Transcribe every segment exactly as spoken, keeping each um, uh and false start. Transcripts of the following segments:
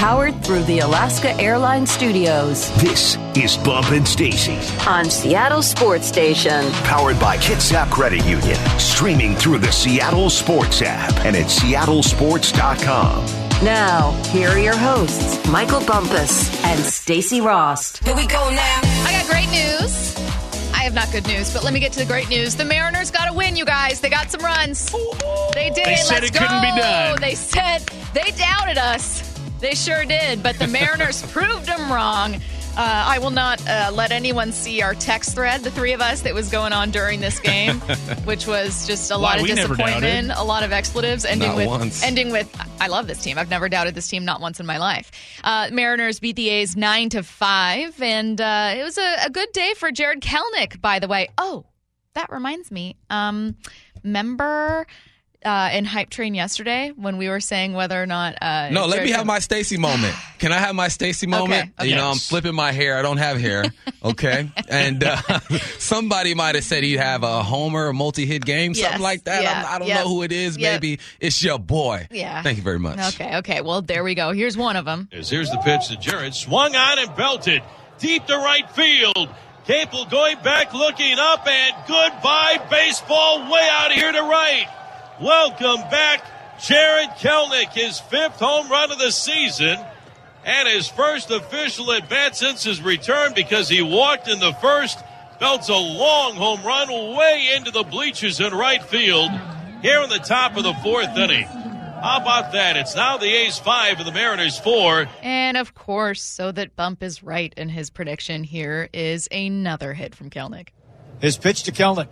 powered through the Alaska Airlines Studios. This is Bump and Stacy on Seattle Sports Station. Powered by Kitsap Credit Union. Streaming through the Seattle Sports app and at seattle sports dot com. Now, here are your hosts, Michael Bumpus and Stacy Rost. Here we go now. I got great news. I have not good news, but let me get to the great news. The Mariners got a win, you guys. They got some runs. They did. They said Let's it go. couldn't be done. They said they doubted us. They sure did, but the Mariners proved them wrong. Uh, I will not uh, let anyone see our text thread, the three of us, that was going on during this game, which was just a Why, lot of we never disappointment, doubted. a lot of expletives, ending Not with once. ending with. I love this team. I've never doubted this team, not once in my life. Uh, Mariners beat the A's nine to five, and uh, it was a, a good day for Jared Kelenic. By the way, oh, that reminds me. Um, remember. Uh, in Hype Train yesterday when we were saying whether or not uh, No, let Jared me have Kel- my Stacy moment. Can I have my Stacy moment? okay. You know, I'm flipping my hair. I don't have hair. Okay. and uh, somebody might have said he'd have a homer, a multi-hit game, something Yes. like that. Yeah. I'm, I don't Yep. know who it is. Yep. Maybe it's your boy. Yeah. Thank you very much. Okay, okay. Well, there we go. Here's one of them. Here's the pitch to Jarrett. Swung on and belted deep to right field. Capel going back, looking up, and goodbye baseball way out here to right. Welcome back, Jared Kelenic, his fifth home run of the season and his first official at bat since his return because he walked in the first, belts a long home run way into the bleachers in right field here in the top of the fourth inning. How about that? It's now the A's five and the Mariners four. And, of course, so that Bump is right in his prediction, here is another hit from Kelenic. His pitch to Kelenic.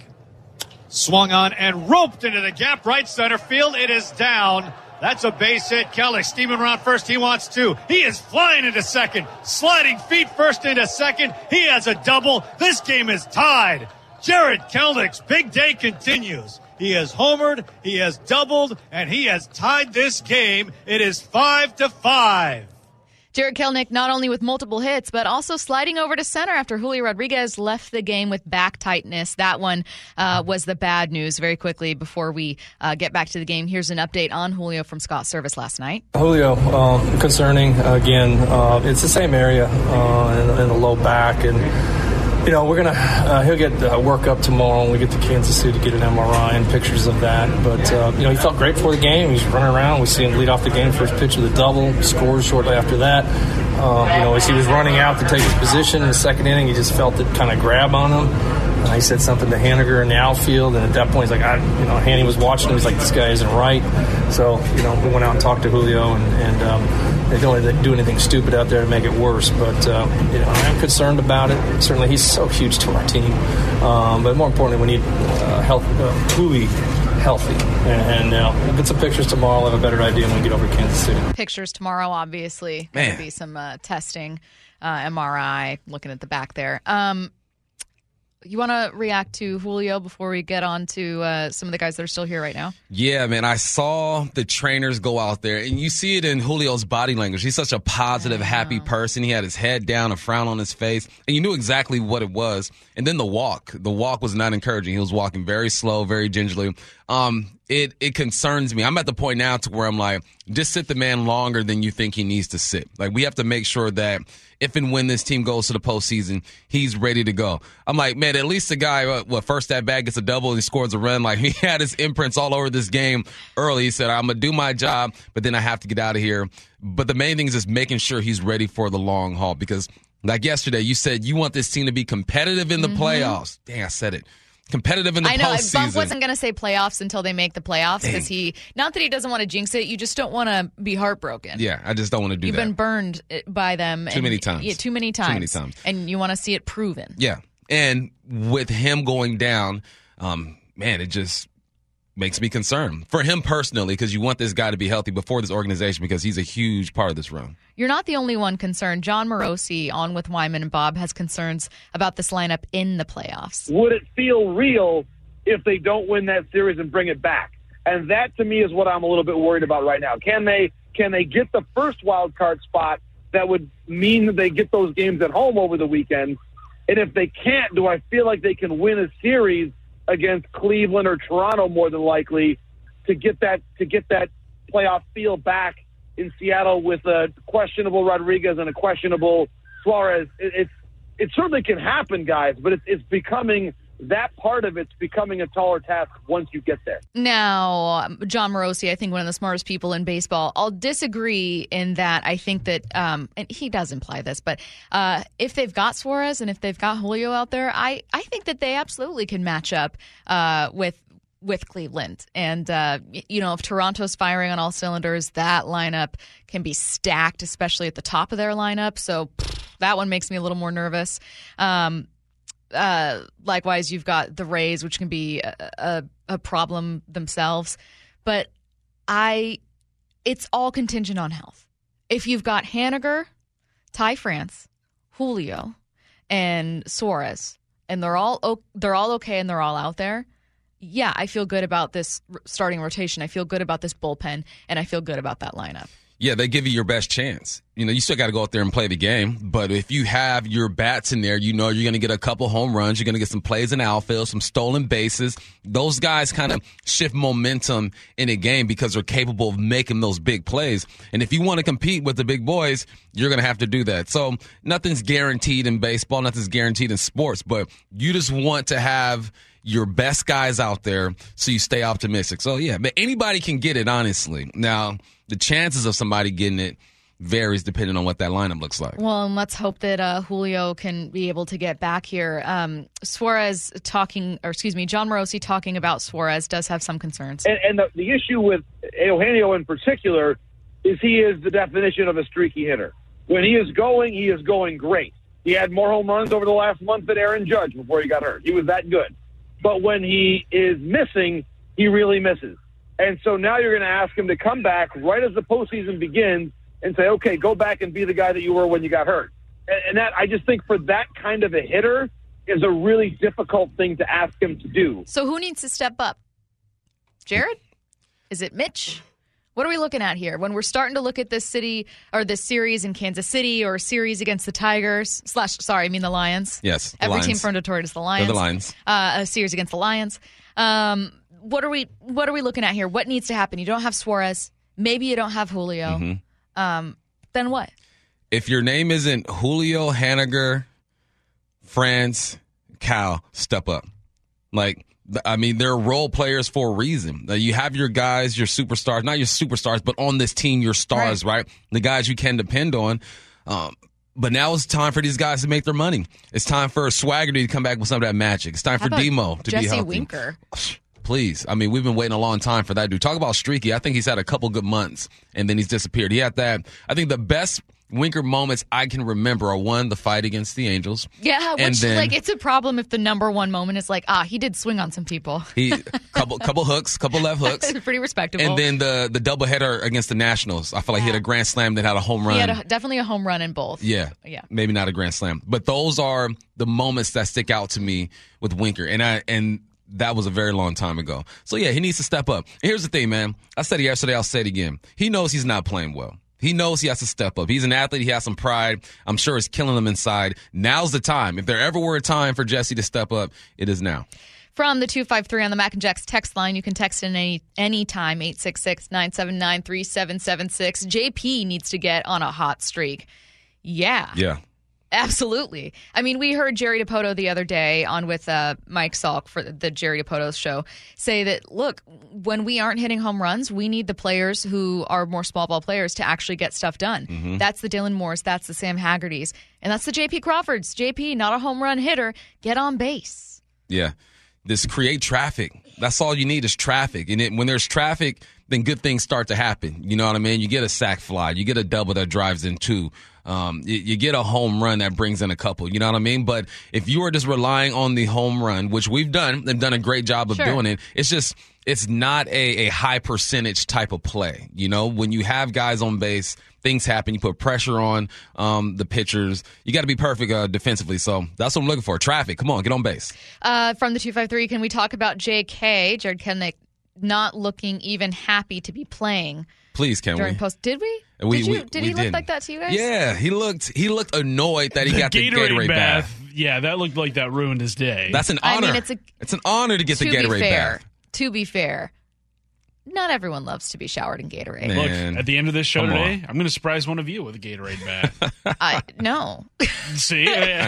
Swung on and roped into the gap right center field. It is down. That's a base hit. Kelenic steaming around first. He wants two. He is flying into second. Sliding feet first into second. He has a double. This game is tied. Jared Kelenic's big day continues. He has homered, he has doubled, and he has tied this game. It is five to five. Jared Kelenic not only with multiple hits, but also sliding over to center after Julio Rodriguez left the game with back tightness. That one uh, was the bad news. Very quickly, before we uh, get back to the game, here's an update on Julio from Scott Service last night. Julio, um, concerning, again, uh, it's the same area uh, in, in the low back, and you know, we're going to, uh, he'll get uh, work up tomorrow when we get to Kansas City to get an M R I and pictures of that. But, uh, you know, he felt great before the game. He's running around. We see him lead off the game, first pitch with a double, scores shortly after that. Uh, you know, as he was running out to take his position in the second inning, he just felt it kind of grab on him. Uh, he said something to Haniger in the outfield, and at that point, he's like, I, you know, Hanny was watching him. He's like, this guy isn't right. So, you know, we went out and talked to Julio, and, and um, they don't do anything stupid out there to make it worse. But, uh, you know, I'm concerned about it. Certainly, he's so huge to our team. Um, but more importantly, we need uh, health, uh, truly healthy. And, and uh, we'll get some pictures tomorrow. I'll have a better idea when we get over to Kansas City. Pictures tomorrow, obviously. Going to be some uh, testing, uh, M R I, looking at the back there. Um, You want to react to Julio before we get on to uh, some of the guys that are still here right now? Yeah, man, I saw the trainers go out there, and you see it in Julio's body language. He's such a positive, happy person. He had his head down, a frown on his face, and you knew exactly what it was. And then the walk. The walk was not encouraging. He was walking very slow, very gingerly. Um, it it concerns me. I'm at the point now to where I'm like, just sit the man longer than you think he needs to sit. Like, we have to make sure that if and when this team goes to the postseason, he's ready to go. I'm like, man, at least the guy, what, what first at bat gets a double and he scores a run. Like, he had his imprints all over this game early. He said, I'm going to do my job, but then I have to get out of here. But the main thing is just making sure he's ready for the long haul because, like yesterday, you said you want this team to be competitive in the mm-hmm. playoffs. Dang, I said it. Competitive in the I know. postseason. Bump wasn't going to say playoffs until they make the playoffs because he, not that he doesn't want to jinx it, you just don't want to be heartbroken. Yeah, I just don't want to do You've that. You've been burned by them. Too and, many times. Yeah, too many times. Too many times. And you want to see it proven. Yeah. And with him going down, um, man, it just makes me concerned. For him personally, because you want this guy to be healthy before this organization because he's a huge part of this run. You're not the only one concerned. John Morosi, on with Wyman and Bob, has concerns about this lineup in the playoffs. Would it feel real if they don't win that series and bring it back? And that, to me, is what I'm a little bit worried about right now. Can they can they get the first wild card spot that would mean that they get those games at home over the weekend? And if they can't, do I feel like they can win a series against Cleveland or Toronto more than likely to get that to get that playoff feel back in Seattle with a questionable Rodriguez and a questionable Suarez. It, it's it certainly can happen, guys, but it's it's becoming that part of it's becoming a taller task once you get there. Now, John Morosi, I think one of the smartest people in baseball. I'll disagree in that I think that, um, and he does imply this, but uh, if they've got Suarez and if they've got Julio out there, I, I think that they absolutely can match up uh, with with Cleveland. And, uh, you know, if Toronto's firing on all cylinders, that lineup can be stacked, especially at the top of their lineup. So pff, that one makes me a little more nervous. Um Uh, likewise, you've got the Rays, which can be a, a, a problem themselves. But I, it's all contingent on health. If you've got Haniger, Ty France, Julio, and Suarez, and they're all they're all okay and they're all out there, yeah, I feel good about this starting rotation. I feel good about this bullpen, and I feel good about that lineup. Yeah, they give you your best chance. You know, you still got to go out there and play the game. But if you have your bats in there, you know you're going to get a couple home runs. You're going to get some plays in the outfield, some stolen bases. Those guys kind of shift momentum in a game because they're capable of making those big plays. And if you want to compete with the big boys, you're going to have to do that. So nothing's guaranteed in baseball. Nothing's guaranteed in sports. But you just want to have your best guys out there so you stay optimistic. So, yeah, but anybody can get it, honestly. Now, the chances of somebody getting it varies depending on what that lineup looks like. Well, and let's hope that uh, Julio can be able to get back here. Um, Suarez talking, or excuse me, John Morosi talking about Suarez does have some concerns. And, and the, the issue with Eugenio in particular is he is the definition of a streaky hitter. When he is going, he is going great. He had more home runs over the last month than Aaron Judge before he got hurt. He was that good. But when he is missing, he really misses. And so now you're going to ask him to come back right as the postseason begins and say, okay, go back and be the guy that you were when you got hurt. And, and that, I just think for that kind of a hitter is a really difficult thing to ask him to do. So who needs to step up? Jared? Is it Mitch? What are we looking at here? When we're starting to look at this city or this series in Kansas City or a series against the Tigers, slash, sorry, I mean the Lions. Yes, the Every Lions. team from Detroit is the Lions. They're the Lions. Uh, a series against the Lions. Um, what are we What are we looking at here? What needs to happen? You don't have Suarez. Maybe you don't have Julio. Mm-hmm. Um, then what? If your name isn't Julio, Haniger, France, Cal, step up. Like, I mean, they're role players for a reason. You have your guys, your superstars, not your superstars, but on this team, your stars, right? right? The guys you can depend on. Um, but now it's time for these guys to make their money. It's time for Swaggerty to come back with some of that magic. It's time How for Demo to Jesse be healthy. Winker? Please. I mean, we've been waiting a long time for that dude. Talk about streaky. I think he's had a couple good months, and then he's disappeared. He had that. I think the best Winker moments I can remember are, one, the fight against the Angels. Yeah, which, and then, like, it's a problem if the number one moment is like, ah, he did swing on some people. He couple couple hooks, couple left hooks. Pretty respectable. And then the the doubleheader against the Nationals. I feel like yeah. he had a grand slam, then had a home run. He had a, definitely a home run in both. Yeah. Yeah. Maybe not a grand slam. But those are the moments that stick out to me with Winker. And I and that was a very long time ago. So, yeah, he needs to step up. And here's the thing, man. I said it yesterday. I'll say it again. He knows he's not playing well. He knows he has to step up. He's an athlete. He has some pride. I'm sure it's killing him inside. Now's the time. If there ever were a time for Jesse to step up, it is now. From the two five three on the Mac and Jacks text line, you can text in any any time, eight six six, nine seven nine, three seven seven six. J P needs to get on a hot streak. Yeah. Yeah. Absolutely. I mean, we heard Jerry Dipoto the other day on with uh, Mike Salk for the Jerry Dipoto show say that, look, when we aren't hitting home runs, we need the players who are more small ball players to actually get stuff done. Mm-hmm. That's the Dylan Moores. That's the Sam Haggertys. And that's the J P Crawfords. J P, not a home run hitter. Get on base. Yeah. Just create traffic. That's all you need is traffic. And it, when there's traffic, then good things start to happen. You know what I mean? You get a sac fly. You get a double that drives in two. Um, you, you get a home run that brings in a couple. You know what I mean? But if you are just relying on the home run, which we've done, they've done a great job of sure. doing it. It's just, it's not a, a high percentage type of play. You know, when you have guys on base, things happen. You put pressure on um, the pitchers. You got to be perfect uh, defensively. So that's what I'm looking for. Traffic. Come on, get on base. Uh, from the two five three, can we talk about J K, Jared Kelenic, not looking even happy to be playing? Please, can during we? Post, did we? we did you, we, did we he look didn't. like that to you guys? Yeah, he looked he looked annoyed that he the got the Gatorade, Gatorade bath. bath. Yeah, that looked like that ruined his day. That's an honor. I mean, it's, a, it's an honor to get to the Gatorade be fair, bath. To be fair, not everyone loves to be showered in Gatorade. Man. Look, at the end of this show Come today, on. I'm going to surprise one of you with a Gatorade bath. I no. See? Yeah.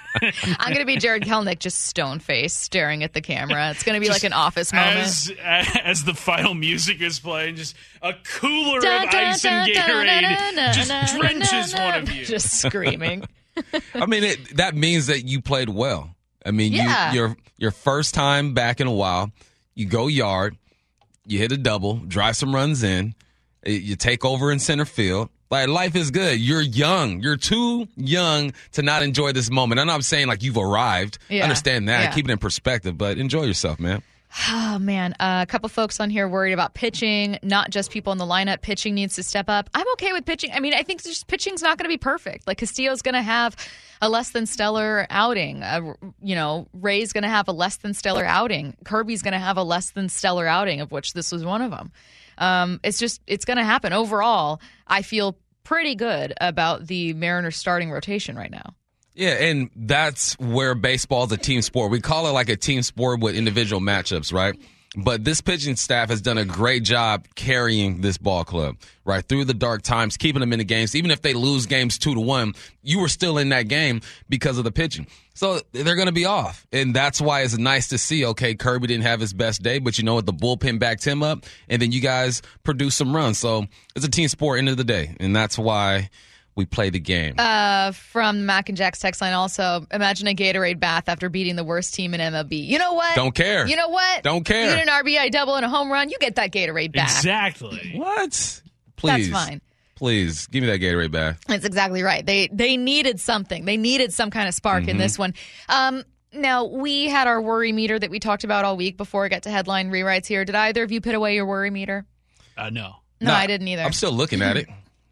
I'm going to be Jared Kelnick, just stone-faced, staring at the camera. It's going to be like an office moment. As, as the final music is playing, just a cooler Dun, of dun, ice dun, and dun, Gatorade dun, dun, dun, just dun, drenches dun, one dun, of you. Just screaming. I mean, it, that means that you played well. I mean, Yeah. you, your your first time back in a while, you go yard, you hit a double, drive some runs in, you take over in center field. Like, life is good. You're young. You're too young to not enjoy this moment. I'm not saying like you've arrived. I Yeah. understand that. Yeah. Keep it in perspective, but enjoy yourself, man. Oh, man. Uh, a couple folks on here worried about pitching, not just people in the lineup. Pitching needs to step up. I'm okay with pitching. I mean, I think just pitching's not going to be perfect. Like, Castillo's going to have a less than stellar outing. Uh, you know, Ray's going to have a less than stellar outing. Kirby's going to have a less than stellar outing, of which this was one of them. Um, it's just, it's going to happen. Overall, I feel pretty good about the Mariners starting rotation right now. Yeah, and that's where baseball is a team sport. We call it like a team sport with individual matchups, right? But this pitching staff has done a great job carrying this ball club, right, through the dark times, keeping them in the games. Even if they lose games two to one, you were still in that game because of the pitching. So they're going to be off, and that's why it's nice to see, okay, Kirby didn't have his best day, but you know what, the bullpen backed him up, and then you guys produced some runs. So it's a team sport end of the day, and that's why we play the game. Uh, from Mac and Jack's text line also, imagine a Gatorade bath after beating the worst team in M L B. You know what? Don't care. You know what? Don't care. You get an R B I double and a home run, you get that Gatorade bath. Exactly. What? Please. That's fine. Please, give me that Gatorade bath. That's exactly right. They they needed something. They needed some kind of spark Mm-hmm. in this one. Um, now, we had our worry meter that we talked about all week before I got to headline rewrites here. Did either of you put away your worry meter? Uh, no. No, Nah, I didn't either. I'm still looking at it.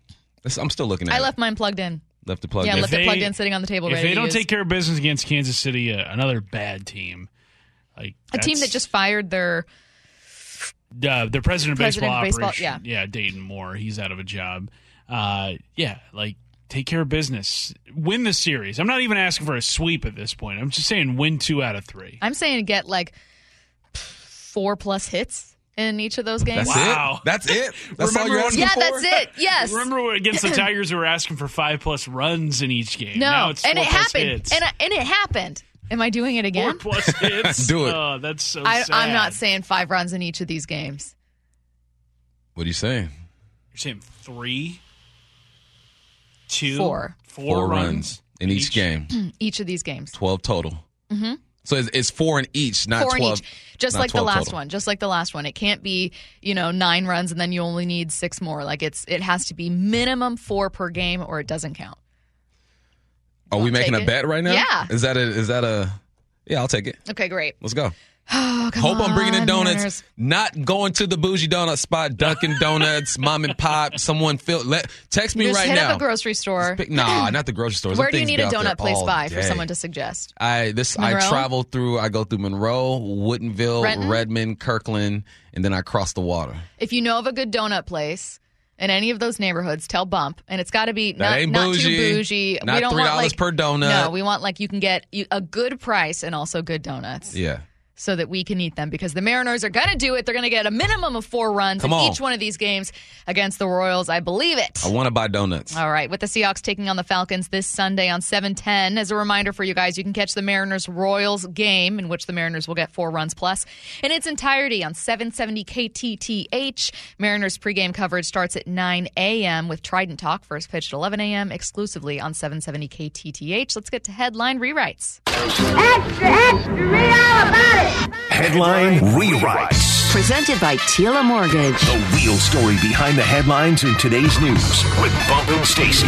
I'm still looking at I it. left mine plugged in. Left it plugged Yeah, in. left If it plugged they- in, sitting on the table, If ready they to don't use. take care of business against Kansas City, uh, another bad team. Like A team that that's- just fired their Uh, the president of President baseball of baseball, operation. yeah. Dayton Moore. He's out of a job. Uh, yeah, like take care of business. Win the series. I'm not even asking for a sweep at this point. I'm just saying win two out of three. I'm saying get like four plus hits in each of those games. That's Wow. it? That's it? That's all Remember- you're asking Yeah, for? that's it. Yes. Remember when against the Tigers, we were asking for five plus runs in each game. No, Now it's and four it plus happened. hits. And, I- and it happened. Am I doing it Four again? plus hits. Do it. Oh, that's so I, sad. I'm not saying five runs in each of these games. What are you saying? You're saying three, two, Four. four, Four runs, runs in each, game. Each of these games. twelve total. Mm-hmm. So it's, it's four in each, not Four in twelve. each. Just not like the twelve last total. one. Just like the last one. It can't be, you know, nine runs and then you only need six more. Like it's it has to be minimum four per game or it doesn't count. Are we Wanna making take a it? bet right now? Yeah. Is that a? Is that a? Yeah, I'll take it. Okay, great. Let's go. Oh, come Hope I'm bringing in on, donuts. Mariners. Not going to the bougie donut spot, Dunkin' Donuts, mom and pop. Someone feel. Let text me Just right hit now. up a grocery store. Pick- nah, not the grocery stores. Where Them do you things need be a out there donut place all by for day. someone to suggest? I this Monroe? I travel through. I go through Monroe, Woodinville, Renton? Redmond, Kirkland, and then I cross the water. If you know of a good donut place in any of those neighborhoods, tell Bump. And it's got to be That not, ain't not bougie. too bougie. Not we don't three want dollars like, per donut. No, we want like you can get you- a good price and also good donuts. Yeah. So that we can eat them because the Mariners are going to do it. They're going to get a minimum of four runs Come in on. each one of these games against the Royals. I believe it. I want to buy donuts. All right, with the Seahawks taking on the Falcons this Sunday on seven ten. As a reminder for you guys, you can catch the Mariners-Royals game, in which the Mariners will get four runs plus, in its entirety on seven seventy K T T H. Mariners pregame coverage starts at nine a.m. with Trident Talk, first pitch at eleven a.m. exclusively on seven seventy K T T H. Let's get to headline rewrites. Extra, extra, read all about it. Headline Rewrites. Presented by Tila Mortgage. The real story behind the headlines in today's news with Bump and Stacy.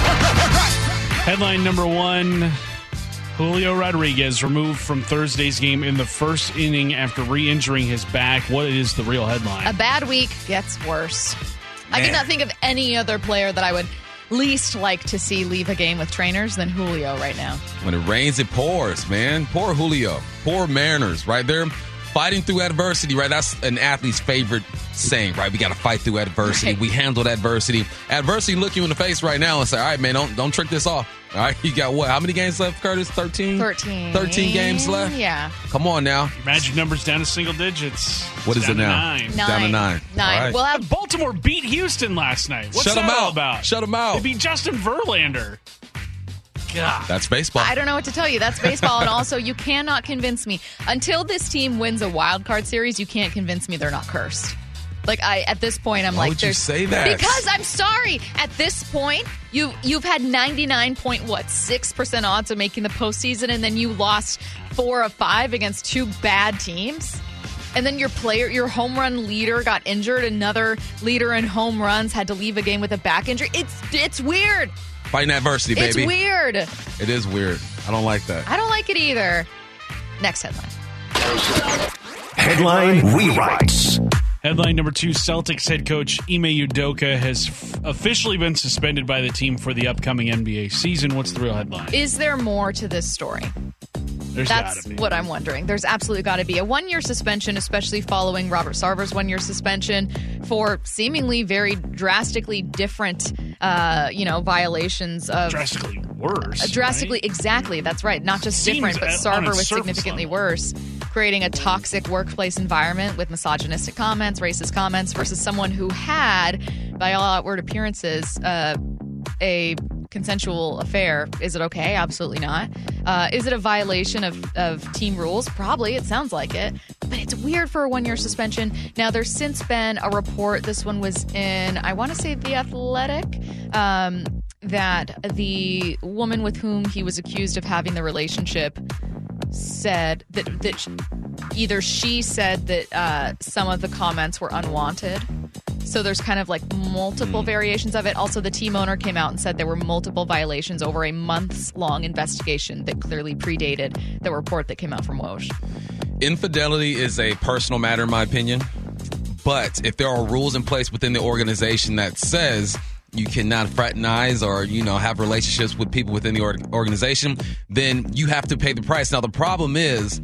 Headline number one. Julio Rodriguez removed from Thursday's game in the first inning after re-injuring his back. What is the real headline? A bad week gets worse. I cannot think of any other player that I would least like to see leave a game with trainers than Julio right now. When it rains, it pours, man. Poor Julio. Poor Mariners, right? They're fighting through adversity, right? That's an athlete's favorite saying, right? We got to fight through adversity. Right. We handled adversity. Adversity look you in the face right now and say, all right, man, don't don't trick this off. All right, you got what? How many games left, Curtis? thirteen? thirteen. thirteen games left? Yeah. Come on now. Magic number's down to single digits. What It's is it down to now? Nine. It's down to nine. Nine. All right. We'll have Baltimore beat Houston last night. What's Shut that 'em all out. about? Shut 'em out. They beat Justin Verlander. God. That's baseball. I don't know what to tell you. That's baseball. And also, you cannot convince me. Until this team wins a wild card series, you can't convince me they're not cursed. Like, I at this point, I'm Why like, would you there's- say that? Because I'm sorry. At this point, you, you've had ninety-nine point what, six percent odds of making the postseason, and then you lost four of five against two bad teams. And then your player, your home run leader got injured. Another leader in home runs had to leave a game with a back injury. It's it's weird. Fighting adversity, baby. It's weird. It is weird. I don't like that. I don't like it either. Next headline. Headline rewrites. Headline number two, Celtics head coach Ime Udoka has f- officially been suspended by the team for the upcoming N B A season. What's the real headline? Is there more to this story? There's That's gotta be. what I'm wondering. There's absolutely got to be a one-year suspension, especially following Robert Sarver's one-year suspension for seemingly very drastically different, uh, you know, violations of drastically worse. Uh, drastically, right? exactly. That's right. Not just Seems different, but uh, on Sarver its was surface significantly level. worse, creating a toxic workplace environment with misogynistic comments, racist comments, versus someone who had, by all outward appearances, uh, a consensual affair. Is it okay? Absolutely not. Uh, is it a violation of, of team rules? Probably. It sounds like it. But it's weird for a one-year suspension. Now, there's since been a report. This one was in, I want to say, The Athletic, um, that the woman with whom he was accused of having the relationship said that, that either she said that uh, some of the comments were unwanted. So there's kind of like multiple variations of it. Also, the team owner came out and said there were multiple violations over a months-long investigation that clearly predated the report that came out from Woj. Infidelity is a personal matter, in my opinion. But if there are rules in place within the organization that says you cannot fraternize or, you know, have relationships with people within the org- organization, then you have to pay the price. Now, the problem is,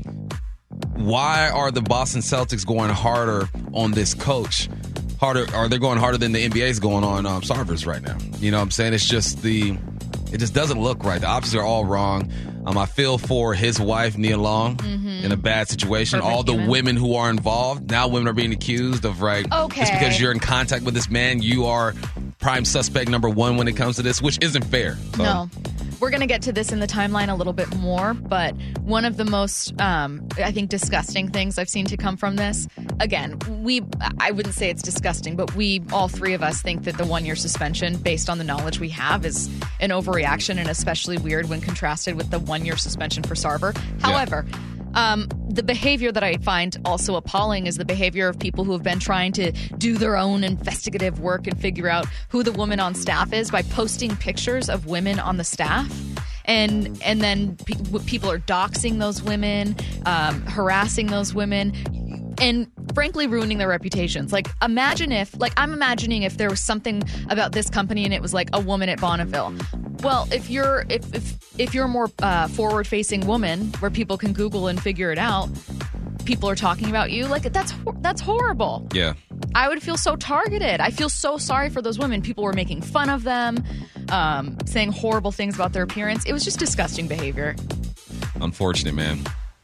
why are the Boston Celtics going harder on this coach? Harder, are they going harder than the N B A is going on um, Sarvers right now? You know what I'm saying? It's just the, it just doesn't look right. The options are all wrong. Um, I feel for his wife, Nia Long, mm-hmm. in a bad situation. Perfect all the human. women who are involved, now women are being accused of, right, Okay. just because you're in contact with this man, you are prime suspect number one when it comes to this, which isn't fair. So, No. We're going to get to this in the timeline a little bit more, but one of the most, um, I think, disgusting things I've seen to come from this, again, we, I wouldn't say it's disgusting, but we, all three of us, think that the one-year suspension, based on the knowledge we have, is an overreaction and especially weird when contrasted with the one-year suspension for Sarver. However, Um, the behavior that I find also appalling is the behavior of people who have been trying to do their own investigative work and figure out who the woman on staff is by posting pictures of women on the staff. And and then pe- people are doxing those women, um, harassing those women, and frankly ruining their reputations. Like, imagine if, like, I'm imagining if there was something about this company and it was like a woman at Bonneville. Well, if you're if if, if you're a more uh, forward-facing woman where people can Google and figure it out, people are talking about you. Like, that's that's horrible. yeah. I would feel so targeted. I feel so sorry for those women. People were making fun of them, um, saying horrible things about their appearance. It was just disgusting behavior. Unfortunate, man.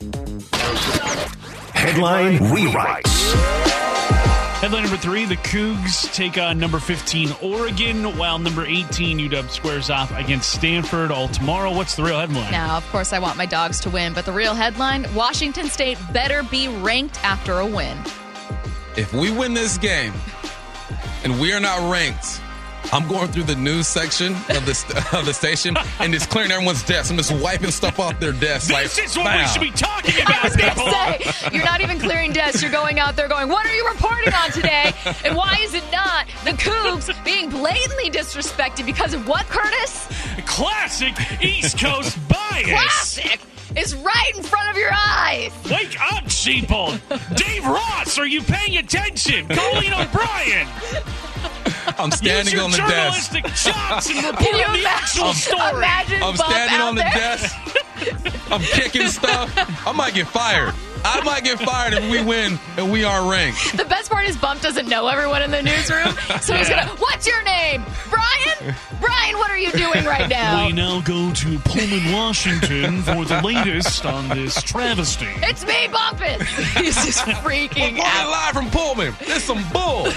Headline rewrites. Headline number three, the Cougs take on number fifteen Oregon, while number eighteen U W squares off against Stanford all tomorrow. What's the real headline? Now, of course, I want my dogs to win, but the real headline, Washington State better be ranked after a win. If we win this game and we are not ranked, I'm going through the news section of the of the station and just clearing everyone's desks. I'm just wiping stuff off their desks. This like, is what bam. we should be talking I about, was going people. to say, you're not even clearing desks. You're going out there going, what are you reporting on today? And why is it not the Cougs being blatantly disrespected because of what, Curtis? Classic East Coast bias. Classic. It's right in front of your eyes. Wake up, sheeple. Dave Ross, are you paying attention? Colleen O'Brien. I'm Use standing your on the desk. journalistic chops and report Can you the actual imagine, story. imagine I'm Bump standing out on the there? desk. I'm kicking stuff. I might get fired. I might get fired if we win and we aren't ranked. The best part is Bump doesn't know everyone in the newsroom, so he's Yeah. gonna. What's your name, Brian? Brian, what are you doing right now? We now go to Pullman, Washington for the latest on this travesty. It's me, Bumpus. He's just freaking We're out. live from Pullman. It's some bull.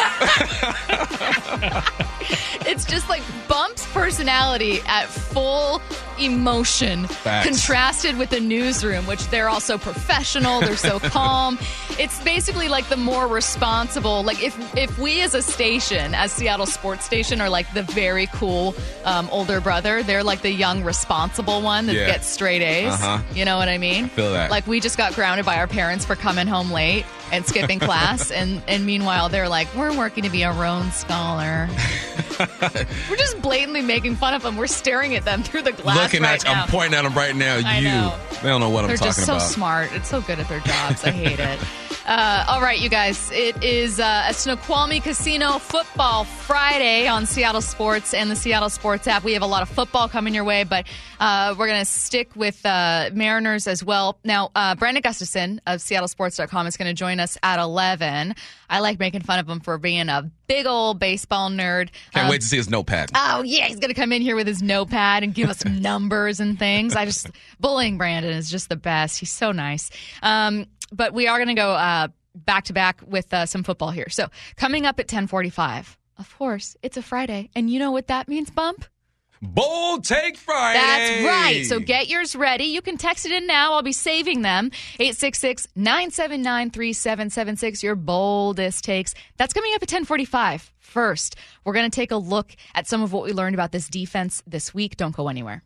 It's just like Bump's personality at full emotion Facts. contrasted with the newsroom, which they're all so professional, they're so calm. It's basically like the more responsible, like if if we as a station, as Seattle sports station, are like the very cool um, older brother, they're like the young responsible one that Yeah. gets straight A's. Uh-huh. You know what I mean? Feel that. Like we just got grounded by our parents for coming home late and skipping class, and, and meanwhile they're like, we're working to be a Roan scholar. We're just blatantly making fun of them. We're staring at them through the glass Looking right at you. now. I'm pointing at them right now. I you. know. They don't know what They're I'm talking just so about. smart. It's so good at their jobs. I hate it. Uh, all right, you guys. It is uh, a Snoqualmie Casino Football Friday on Seattle Sports and the Seattle Sports app. We have a lot of football coming your way, but uh, we're going to stick with uh, Mariners as well. Now, uh, Brandon Gustafson of Seattle Sports dot com is going to join us at eleven. I like making fun of him for being a big old baseball nerd. Can't Um, wait to see his notepad. Oh, yeah, he's going to come in here with his notepad and give us numbers and things. I just, bullying Brandon is just the best. He's so nice. Um, but we are going to go uh, back to back with uh, some football here. So coming up at ten forty-five, of course, it's a Friday. And you know what that means, Bump? Bold Take Friday. That's right. So get yours ready. You can text it in now. I'll be saving them. eight six six, nine seven nine, three seven seven six. Your boldest takes. That's coming up at ten forty-five. First, we're going to take a look at some of what we learned about this defense this week. Don't go anywhere.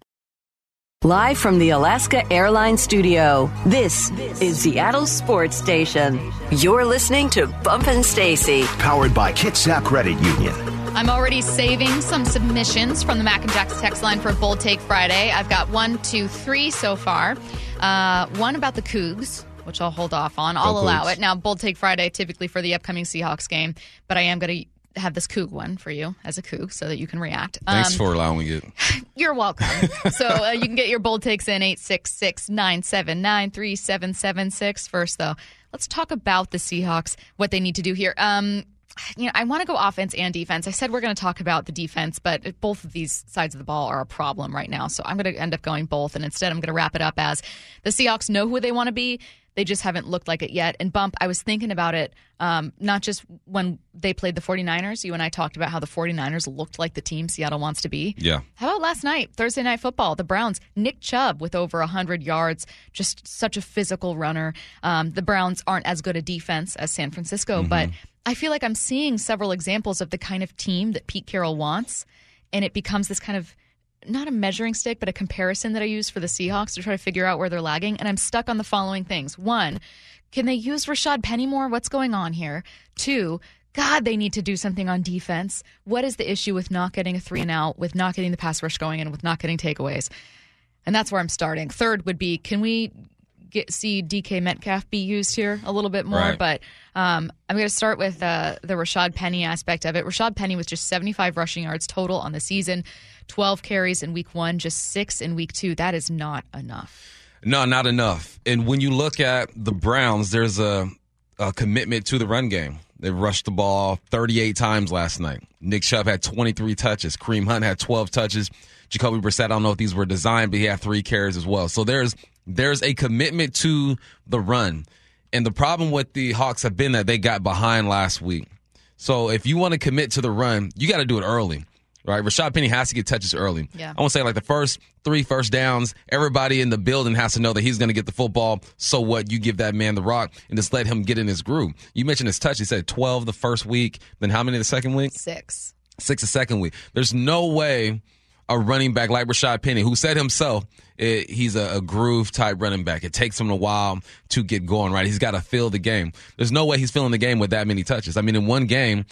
Live from the Alaska Airlines studio, this is Seattle Sports Station. You're listening to Bump and Stacy. Powered by Kitsap Credit Union. I'm already saving some submissions from the Mac and Jack's text line for Bold Take Friday. I've got one, two, three so far. Uh, one about the Cougs, which I'll hold off on. I'll Go allow Cougs. it. Now, Bold Take Friday typically for the upcoming Seahawks game, but I am going to have this Coug one for you as a Coug so that you can react. Thanks Um, for allowing it. You're welcome. So uh, you can get your bold takes in eight six six, nine seven nine, three seven seven six. First, though, let's talk about the Seahawks, what they need to do here. Um, you know, I want to go offense and defense. I said we're going to talk about the defense, but both of these sides of the ball are a problem right now. So I'm going to end up going both, and instead I'm going to wrap it up as the Seahawks know who they want to be. They just haven't looked like it yet. And Bump, I was thinking about it, um, not just when they played the 49ers. You and I talked about how the 49ers looked like the team Seattle wants to be. Yeah. How about last night, Thursday Night Football, the Browns, Nick Chubb with over one hundred yards, just such a physical runner. Um, the Browns aren't as good a defense as San Francisco, Mm-hmm. but I feel like I'm seeing several examples of the kind of team that Pete Carroll wants, and it becomes this kind of not a measuring stick, but a comparison that I use for the Seahawks to try to figure out where they're lagging. And I'm stuck on the following things. One, can they use Rashad Penny more? What's going on here? Two, God, they need to do something on defense. What is the issue with not getting a three and out, with not getting the pass rush going, and with not getting takeaways? And that's where I'm starting. Third would be, can we get see D K Metcalf be used here a little bit more? Right. But um, I'm going to start with uh, the Rashad Penny aspect of it. Rashad Penny was just seventy-five rushing yards total on the season, twelve carries in week one, just six in week two. That is not enough. No, not enough. And when you look at the Browns, there's a, a commitment to the run game. They rushed the ball thirty-eight times last night. Nick Chubb had twenty-three touches. Kareem Hunt had twelve touches. Jacoby Brissett, I don't know if these were designed, but he had three carries as well. So there's there's a commitment to the run. And the problem with the Hawks have been that they got behind last week. So if you want to commit to the run, you got to do it early. Right, Rashad Penny has to get touches early. Yeah. I want to say like the first three first downs, everybody in the building has to know that he's going to get the football. So what? You give that man the rock and just let him get in his groove. You mentioned his touch. He said twelve the first week. Then how many the second week? Six. Six the second week. There's no way a running back like Rashad Penny, who said himself it, he's a, a groove type running back. It takes him a while to get going. Right, he's got to feel the game. There's no way he's feeling the game with that many touches. I mean, in one game,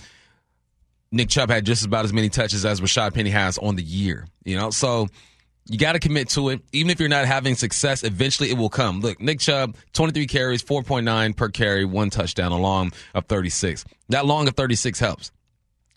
Nick Chubb had just about as many touches as Rashad Penny has on the year, you know? So you got to commit to it. Even if you're not having success, eventually it will come. Look, Nick Chubb, twenty-three carries, four point nine per carry, one touchdown, a long of thirty-six. That long of thirty-six helps.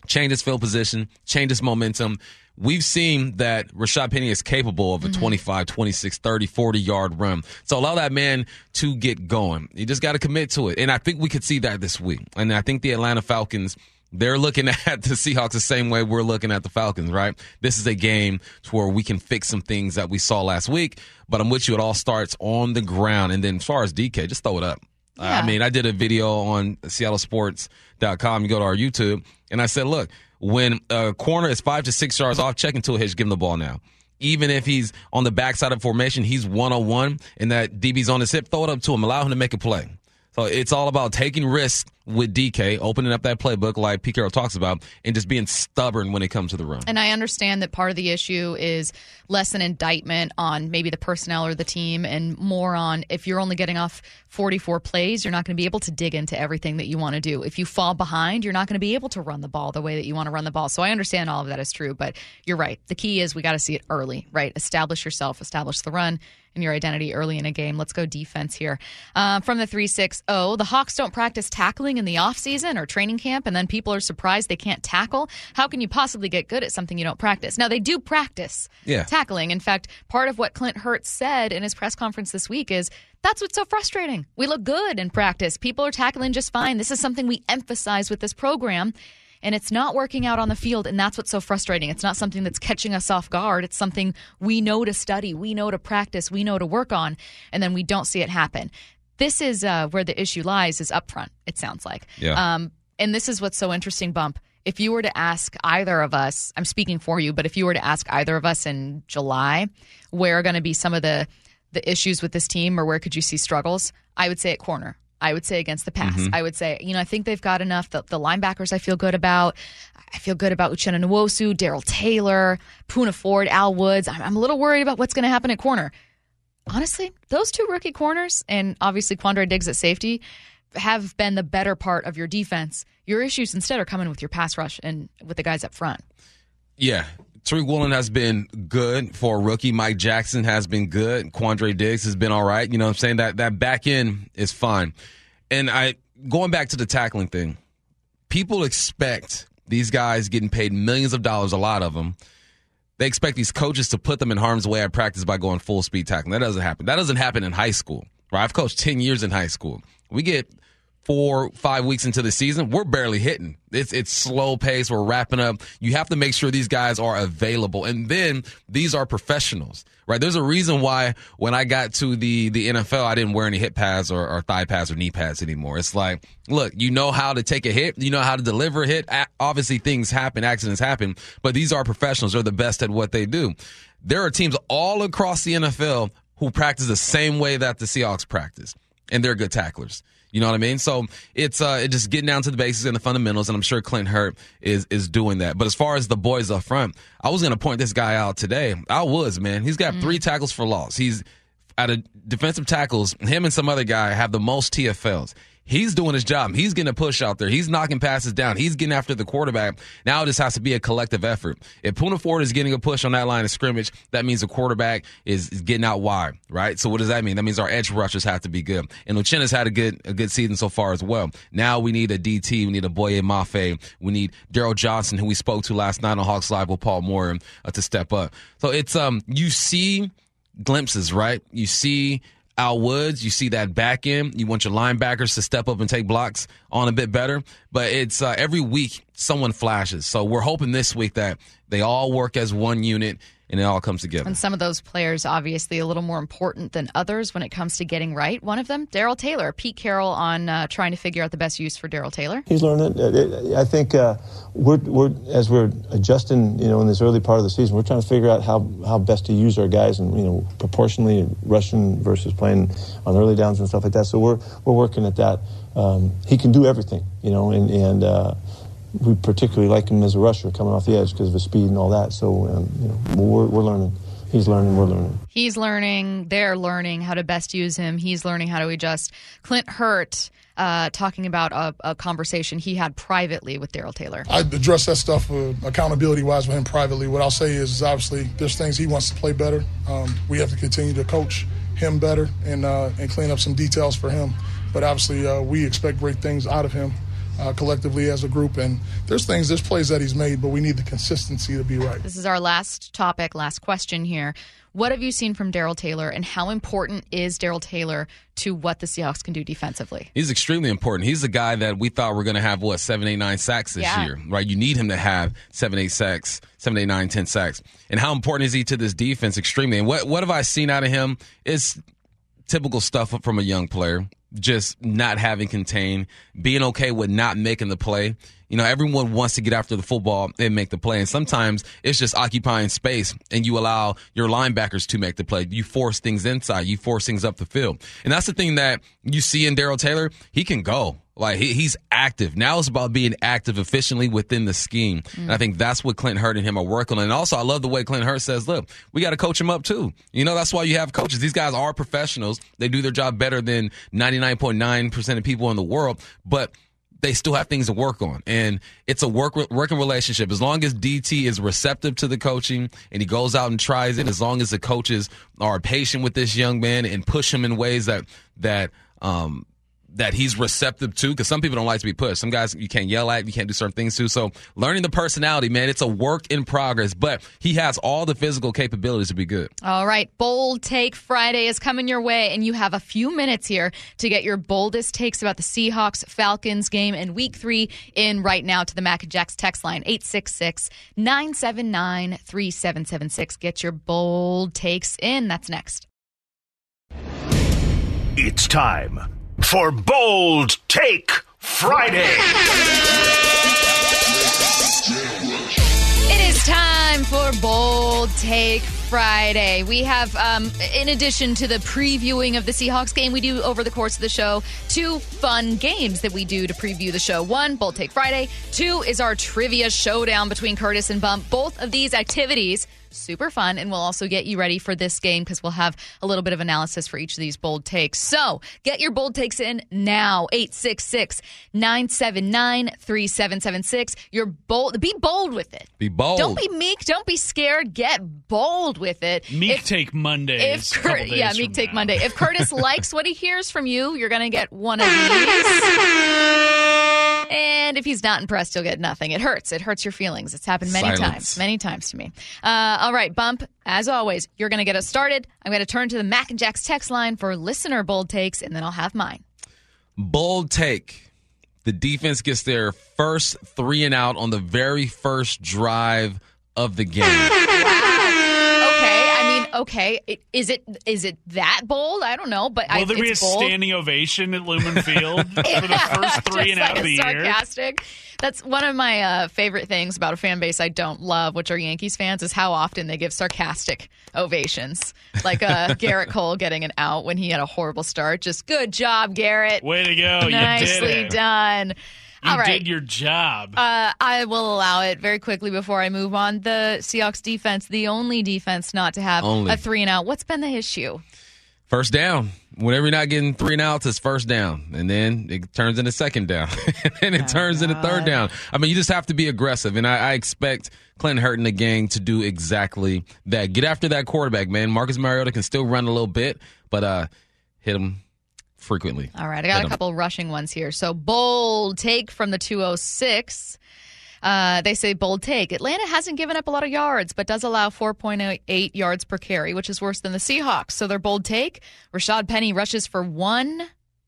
change his field position, change his momentum. We've seen that Rashad Penny is capable of a mm-hmm. twenty-five, twenty-six, thirty, forty-yard run. So allow that man to get going. You just got to commit to it. And I think we could see that this week. And I think the Atlanta Falcons, they're looking at the Seahawks the same way we're looking at the Falcons, right? This is a game where we can fix some things that we saw last week. But I'm with you. It all starts on the ground. And then as far as D K, just throw it up. Yeah. I mean, I did a video on Seattle Sports dot com. You go to our YouTube. And I said, look, when a corner is five to six yards off, check into a hitch, give him the ball now. Even if he's on the backside of formation, he's one-on-one, and that D B's on his hip, throw it up to him, allow him to make a play. So it's all about taking risks with D K, opening up that playbook like Pete Carroll talks about, and just being stubborn when it comes to the run. And I understand that part of the issue is less an indictment on maybe the personnel or the team and more on if you're only getting off forty-four plays, you're not going to be able to dig into everything that you want to do. If you fall behind, you're not going to be able to run the ball the way that you want to run the ball. So I understand all of that is true, but you're right. The key is we got to see it early, right? Establish yourself, establish the run and your identity early in a game. Let's go defense here. Uh, from the three six zero, the Hawks don't practice tackling in the offseason or training camp, and then people are surprised they can't tackle. How can you possibly get good at something you don't practice? Now, they do practice yeah. tackling. In fact, part of what Clint Hurtt said in his press conference this week is, that's what's so frustrating. We look good in practice. People are tackling just fine. This is something we emphasize with this program. And it's not working out on the field, and that's what's so frustrating. It's not something that's catching us off guard. It's something we know to study, we know to practice, we know to work on, and then we don't see it happen. This is uh, where the issue lies, is up front, it sounds like. Yeah. Um, and this is what's so interesting, Bump. If you were to ask either of us, I'm speaking for you, but if you were to ask either of us in July, where are going to be some of the, the issues with this team or where could you see struggles, I would say at corner. I would say against the pass. Mm-hmm. I would say, you know, I think they've got enough. The, the linebackers I feel good about. I feel good about Uchenna Nwosu, Darrell Taylor, Poona Ford, Al Woods. I'm, I'm a little worried about what's going to happen at corner. Honestly, those two rookie corners and obviously Quandre Diggs at safety have been the better part of your defense. Your issues instead are coming with your pass rush and with the guys up front. Yeah. Tariq Woolen has been good for a rookie. Mike Jackson has been good. Quandre Diggs has been all right. You know what I'm saying? That that back end is fine. And I going back to the tackling thing, people expect these guys getting paid millions of dollars, a lot of them. They expect these coaches to put them in harm's way at practice by going full speed tackling. That doesn't happen. That doesn't happen in high school. Right? I've coached ten years in high school. We get four, five weeks into the season, we're barely hitting. It's it's slow pace. We're wrapping up. You have to make sure these guys are available. And then these are professionals, right? There's a reason why when I got to the, the N F L, I didn't wear any hip pads or, or thigh pads or knee pads anymore. It's like, look, you know how to take a hit. You know how to deliver a hit. Obviously, things happen. Accidents happen. But these are professionals. They're the best at what they do. There are teams all across the N F L who practice the same way that the Seahawks practice. And they're good tacklers. You know what I mean? So it's uh, it just getting down to the basics and the fundamentals, and I'm sure Clint Hurtt is is doing that. But as far as the boys up front, I was going to point this guy out today. Al Woods, man, he's got mm. three tackles for loss. He's out of defensive tackles. Him and some other guy have the most T F Ls. He's doing his job. He's getting a push out there. He's knocking passes down. He's getting after the quarterback. Now it just has to be a collective effort. If Poona Ford is getting a push on that line of scrimmage, that means the quarterback is, is getting out wide, right? So what does that mean? That means our edge rushers have to be good. And Uchenna's had a good a good season so far as well. Now we need a D T. We need a Boye Mafe. We need Daryl Johnson, who we spoke to last night on Hawks Live with Paul Moore, uh, to step up. So it's um you see glimpses, right? You see Al Woods, you see that back end. You want your linebackers to step up and take blocks on a bit better. But it's uh, every week someone flashes. So we're hoping this week that they all work as one unit and it all comes together. And some of those players, obviously, a little more important than others when it comes to getting right. One of them, Darrell Taylor. Pete Carroll on uh, trying to figure out the best use for Darrell Taylor. He's learning. I think uh, we're, we're as we're adjusting, you know, in this early part of the season, we're trying to figure out how, how best to use our guys and, you know, proportionally rushing versus playing on early downs and stuff like that. So we're we're working at that. Um, he can do everything, you know, and, and uh, we particularly like him as a rusher coming off the edge because of his speed and all that. So, um, you know, we're, we're learning. He's learning, we're learning. He's learning, they're learning how to best use him. He's learning how to adjust. Clint Hurtt uh, talking about a, a conversation he had privately with Darrell Taylor. I address that stuff uh, accountability-wise with him privately. What I'll say is, obviously, there's things he wants to play better. Um, we have to continue to coach him better and uh, and clean up some details for him. But obviously, uh, we expect great things out of him. uh, collectively as a group. And there's things, there's plays that he's made, but we need the consistency to be right. This is our last topic, last question here. What have you seen from Darrell Taylor, and how important is Darrell Taylor to what the Seahawks can do defensively? He's extremely important. He's the guy that we thought were going to have, what, seven, eight, nine sacks this Yeah. year, right? You need him to have seven, eight sacks, seven, eight, nine, ten sacks. And how important is he to this defense? Extremely. And what, what have I seen out of him? It's typical stuff from a young player. Just not having contain, being okay with not making the play. You know, everyone wants to get after the football and make the play. And sometimes it's just occupying space and you allow your linebackers to make the play. You force things inside. You force things up the field. And that's the thing that you see in Darrell Taylor. He can go. Like, he, he's active. Now it's about being active efficiently within the scheme. Mm. And I think that's what Clint Hurtt and him are working on. And also, I love the way Clint Hurtt says, look, we got to coach him up too. You know, that's why you have coaches. These guys are professionals. They do their job better than ninety-nine point nine percent of people in the world. But they still have things to work on. And it's a work working relationship. As long as D T is receptive to the coaching and he goes out and tries it, as long as the coaches are patient with this young man and push him in ways that, that, um, that he's receptive to, because some people don't like to be pushed. Some guys you can't yell at, you can't do certain things to. So learning the personality, man, it's a work in progress, but he has all the physical capabilities to be good. All right, Bold Take Friday is coming your way, and you have a few minutes here to get your boldest takes about the Seahawks-Falcons game in Week three in right now to the Mac and Jacks text line, eight six six, nine seven nine, three seven seven six. Get your bold takes in. That's next. It's time for Bold Take Friday. It is time for Bold Take Friday. We have, um, in addition to the previewing of the Seahawks game we do over the course of the show, two fun games that we do to preview the show. One, Bold Take Friday. Two is our trivia showdown between Curtis and Bump. Both of these activities super fun, and we'll also get you ready for this game because we'll have a little bit of analysis for each of these bold takes. So get your bold takes in now. eight six six, nine seven nine, three seven seven six. You're bold. Be bold with it. Be bold. Don't be meek. Don't be scared. Get bold with it. Meek if, Take Monday. If Cur- yeah, Meek Take now. Monday. If Curtis likes what he hears from you, you're going to get one of these. And if he's not impressed, you'll get nothing. It hurts. It hurts your feelings. It's happened many Silence. times. Many times to me. Uh, all right, Bump, as always, you're going to get us started. I'm going to turn to the Mac and Jacks text line for listener bold takes, and then I'll have mine. Bold take. The defense gets their first three and out on the very first drive of the game. Okay, I mean, okay. It, is it is it that bold? I don't know, but Will I, there be a it's bold. standing ovation at Lumen Field for Yeah, the first three and just out of like the year? sarcastic. That's one of my uh, favorite things about a fan base I don't love, which are Yankees fans, is how often they give sarcastic ovations. Like uh, Garrett Cole getting an out when he had a horrible start. Just good job, Garrett. Way to go. Nicely You did it. done. You All right. did your job. Uh, I will allow it very quickly before I move on. The Seahawks defense, the only defense not to have Only. a three and out. What's been the issue? First down. Whenever you're not getting three and outs, it's first down. And then it turns into second down. and it Oh, turns into third down. I mean, you just have to be aggressive. And I, I expect Clint Hurtt and the gang to do exactly that. Get after that quarterback, man. Marcus Mariota can still run a little bit, but uh, hit him frequently. All right, I got Hit a 'em. couple rushing ones here. So bold take from the two oh six. Uh, they say bold take. Atlanta hasn't given up a lot of yards, but does allow four point eight yards per carry, which is worse than the Seahawks. So their bold take, Rashad Penny rushes for one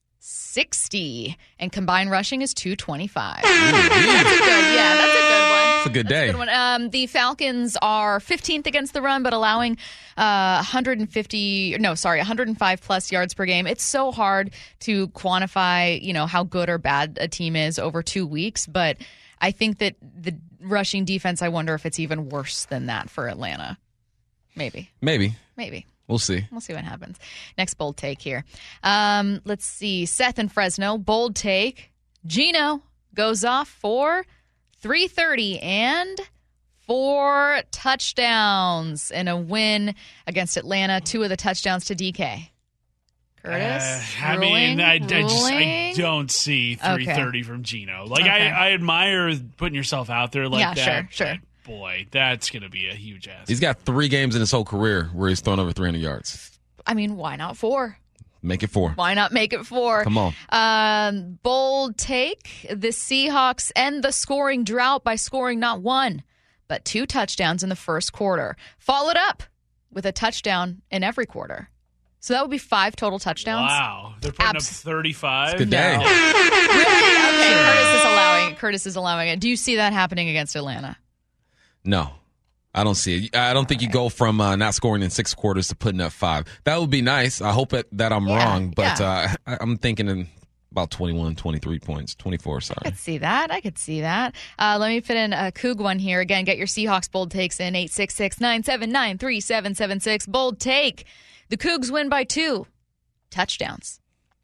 sixty, and combined rushing is two twenty-five. That's a good, yeah, that's a good one. It's a good That's day. a good one. Um, the Falcons are fifteenth against the run, but allowing uh, one hundred fifty, no, sorry, one hundred five plus yards per game. It's so hard to quantify, you know, how good or bad a team is over two weeks, but I think that the rushing defense, I wonder if it's even worse than that for Atlanta. Maybe. Maybe. Maybe. We'll see. We'll see what happens. Next bold take here. Um, let's see. Seth in Fresno, bold take. Geno goes off for three thirty and four touchdowns in a win against Atlanta. Two of the touchdowns to D K. Curtis? Uh, I ruling, mean, I, I just I ruling? don't see three thirty from Geno. Like, Okay. I, I admire putting yourself out there like Yeah, that. sure, sure. but Boy, that's going to be a huge ass. He's got three games in his whole career where he's thrown over three hundred yards. I mean, why not four? Make it four. Why not make it four? Come on. Um, bold take. The Seahawks end the scoring drought by scoring not one, but two touchdowns in the first quarter. Followed up with a touchdown in every quarter. So that would be five total touchdowns. Wow. They're putting Abs- up thirty-five. Good day. No. Really? Okay, Curtis is allowing it. Curtis is allowing it. Do you see that happening against Atlanta? No. I don't see it. I don't think you go from uh, not scoring in six quarters to putting up five. That would be nice. I hope it, that I'm Yeah, wrong, but yeah. uh, I, I'm thinking in about twenty-one, twenty-three points. twenty-four, sorry. I could see that. I could see that. Uh, let me fit in a Coug one here. Again, get your Seahawks bold takes in eight six six, nine seven nine, three seven seven six. Bold take. The Cougs win by two touchdowns.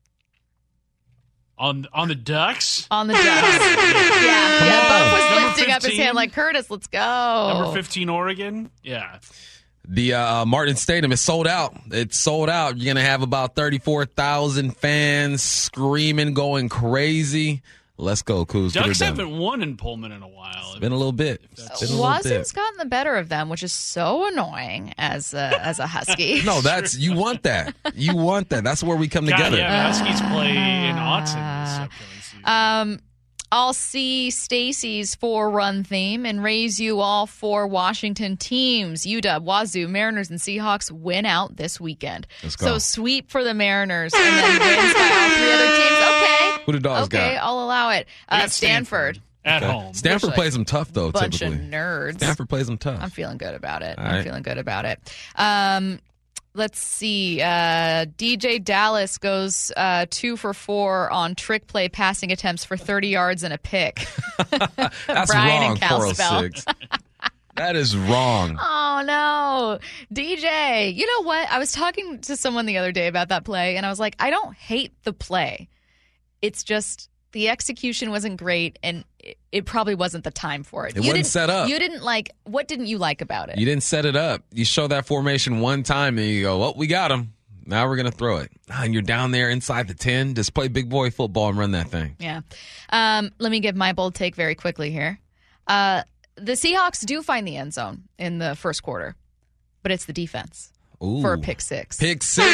On on the Ducks? On the Ducks. yeah. Come yeah. on. Buff was Number lifting up his fifteen. hand like, Curtis, let's go. Number fifteen, Oregon? Yeah. The uh, Martin Stadium is sold out. It's sold out. You're going to have about thirty-four thousand fans screaming, going crazy. Let's go, Cougs. Get her Ducks done. haven't won in Pullman in a while. It's been a little bit. It's been a little Watson's bit. gotten the better of them, which is so annoying as a, as a Husky. No, that's you want that. You want that. That's where we come God, together. yeah, Huskies play in Autzen this upcoming season. Um, I'll see Stacy's four-run theme and raise you all four Washington teams. U W, Wazoo, Mariners, and Seahawks win out this weekend. Let's go. So sweep for the Mariners and then wins by all three other teams. Okay. Who the dogs Okay, got? I'll allow it. They Uh, got Stanford. At Okay. home. Stanford Looks plays like them tough, though, Bunch typically. of nerds. Stanford plays them tough. I'm feeling good about it. All I'm right. feeling good about it. Um, let's see. Uh, D J Dallas goes uh, two for four on trick play passing attempts for thirty yards and a pick. That's Brian wrong, and Kalispell. four oh six. That is wrong. Oh, no. D J, you know what? I was talking to someone the other day about that play, and I was like, I don't hate the play. It's just the execution wasn't great, and it, it probably wasn't the time for it. It you wasn't didn't- set up. You didn't like, what didn't you like about it? You didn't set it up. You show that formation one time and you go, well, we got him. Now we're going to throw it. And you're down there inside the ten. Just play big boy football and run that thing. Yeah. Um, let me give my bold take very quickly here. Uh, the Seahawks do find the end zone in the first quarter, but it's the defense Ooh. for a pick six. Pick six.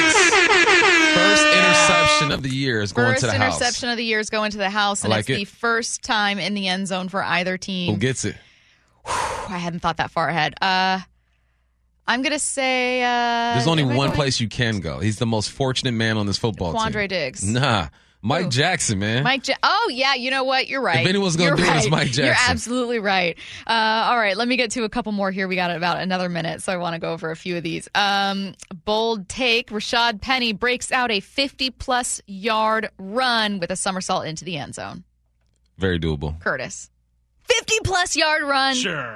First interception of the year is going First to the house. interception of the year is going to the house, and I like it's it. the first time in the end zone for either team. Who gets it? I hadn't thought that far ahead. Uh, I'm going to say... Uh, There's only am I one going- place you can go. He's the most fortunate man on this football team. Quandre Diggs. Nah. Mike Who? Jackson, man. Mike ja- oh, yeah, you know what? You're right. If anyone's gonna You're do it, it's right. Mike You're Jackson. absolutely right. Uh, all right, let me get to a couple more here. We got about another minute, so I want to go over a few of these. Um, bold take. Rashad Penny breaks out a fifty-plus yard run with a somersault into the end zone. Very doable. Curtis. fifty-plus yard run. Sure.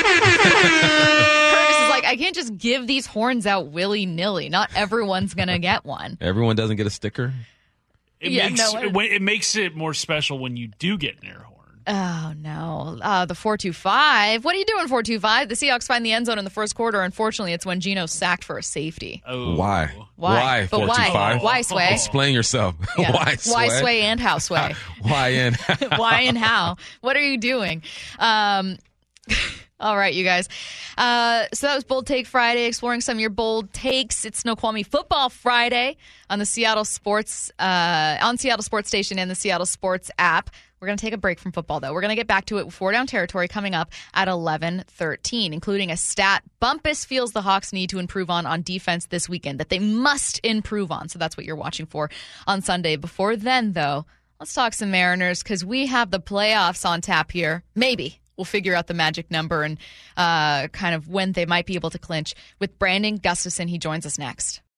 Curtis is like, I can't just give these horns out willy-nilly. Not everyone's going to get one. Everyone doesn't get a sticker. It, Yeah, makes, no, it, it makes it more special when you do get an air horn. Oh, no. Uh, the four two five. What are you doing, four two five? The Seahawks find the end zone in the first quarter. Unfortunately, it's when Gino's sacked for a safety. Oh. Why? Why? Why? But four why? two five? Why, Sway? Explain yourself. Yeah. Why, Sway? Why sway and how sway? Why in? Why and how? What are you doing? Um, all right, you guys. Uh, so that was Bold Take Friday, exploring some of your bold takes. It's Snoqualmie Football Friday on the Seattle Sports, uh, on Seattle Sports Station and the Seattle Sports app. We're going to take a break from football, though. We're going to get back to it with Four Down Territory coming up at eleven thirteen, including a stat Bumpus feels the Hawks need to improve on on defense this weekend, that they must improve on. So that's what you're watching for on Sunday. Before then, though, let's talk some Mariners because we have the playoffs on tap here. Maybe. We'll figure out the magic number and uh, kind of when they might be able to clinch with Brandon Gustafson. He joins us next.